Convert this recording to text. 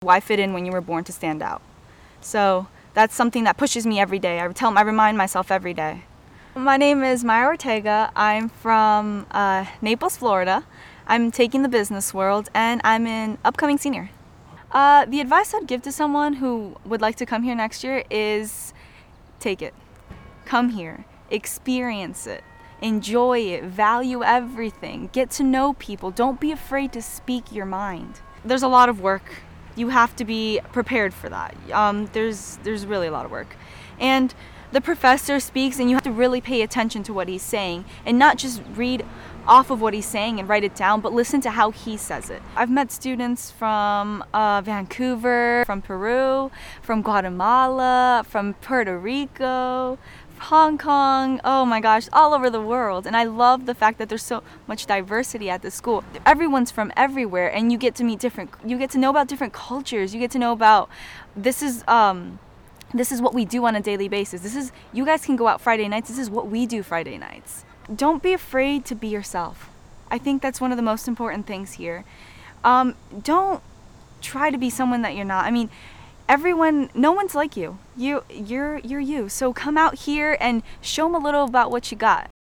Why fit in when you were born to stand out? So that's something that pushes me every day. I remind myself every day. My name is Maya Ortega. I'm from Naples, Florida. I'm taking the business world, and I'm an upcoming senior. The advice I'd give to someone who would like to come here next year is take it. Come here, experience it, enjoy it, value everything, get to know people. Don't be afraid to speak your mind. There's a lot of work. You have to be prepared for that. There's really a lot of work. And the professor speaks, and you have to really pay attention to what he's saying and not just read off of what he's saying and write it down, but listen to how he says it. I've met students from Vancouver, from Peru, from Guatemala, from Puerto Rico, Hong Kong, oh my gosh, all over the world. And I love the fact that there's so much diversity at the school. Everyone's from everywhere, and you get to know about different cultures. You get to know about, this is what we do on a daily basis. You guys can go out Friday nights. This is what we do Friday nights. Don't be afraid to be yourself. I think that's one of the most important things here. Don't try to be someone that you're not. I mean, no one's like you. You're you. So come out here and show them a little about what you got.